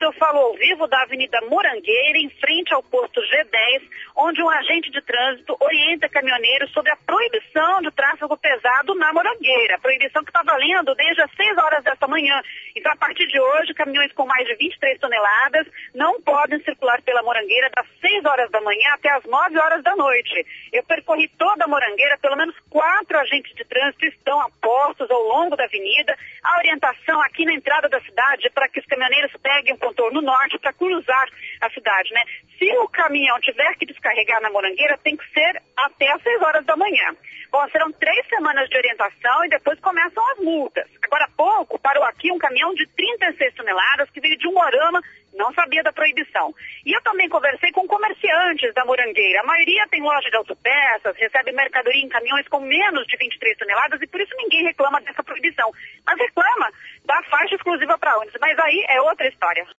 Eu falo ao vivo da Avenida Morangueira, em frente ao posto G10, onde um agente de trânsito orienta caminhoneiros sobre a proibição de tráfego pesado na Morangueira. Proibição que está valendo desde as 6 horas desta manhã. Então, a partir de hoje, caminhões com mais de 23 toneladas não podem circular pela Morangueira das 6 horas da manhã até as 9 horas da noite. Eu percorri toda a Morangueira, pelo menos 4 agentes de trânsito estão a postos ao longo da avenida. A orientação aqui na entrada da cidade é para que os caminhoneiros peguem o contorno norte para cruzar a cidade, né? Se o caminhão tiver que descarregar na Morangueira, tem que ser até as 6 horas da manhã. Bom, serão 3 semanas de orientação e depois começam as multas. Agora há pouco parou aqui um caminhão de 36 toneladas que veio de Umuarama, não sabia da proibição. E eu também conversei com comerciantes da Morangueira. A maioria tem loja de autopeças, recebe mercadoria em caminhões com menos de 23 toneladas e por isso ninguém reclama dessa proibição. Mas reclama da faixa exclusiva para ônibus. Mas aí é outra história.